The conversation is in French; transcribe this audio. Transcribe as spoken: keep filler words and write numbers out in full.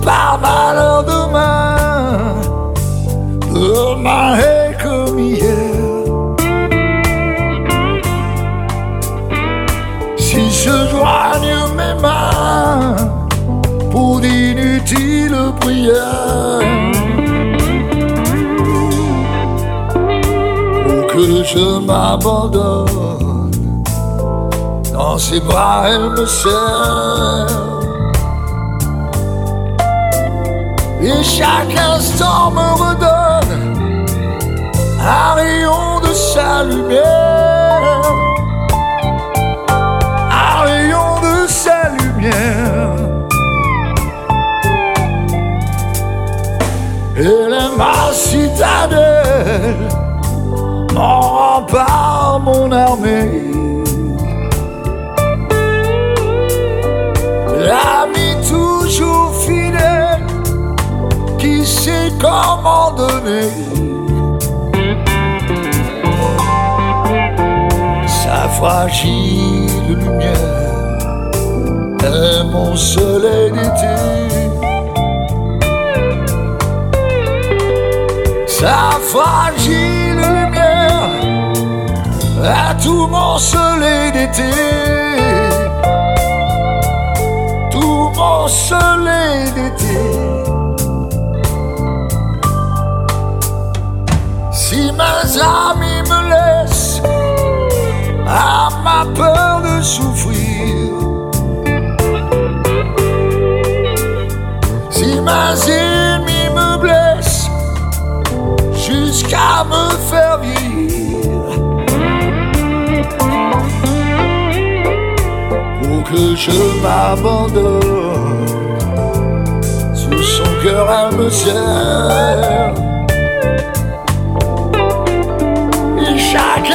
par malheur demain, demain est comme hier. Si je joigne mes mains pour d'inutiles prières, pour que je m'abandonne, dans ses bras elle me serre. Et chaque instant me redonne un rayon de sa lumière, un rayon de sa lumière. Elle est ma citadelle, mon rempart, mon armée, l'ami toujours fidèle qui sait comment donner sa fragile lumière est mon soleil d'été. Sa fragile lumière est tout mon soleil d'été, tout mon soleil d'été. Si mes amis me laissent à ma peur de souffrir, si mes ennemis me blessent jusqu'à me faire vieillir, pour que je m'abandonne, sous son cœur elle me serre. Chaque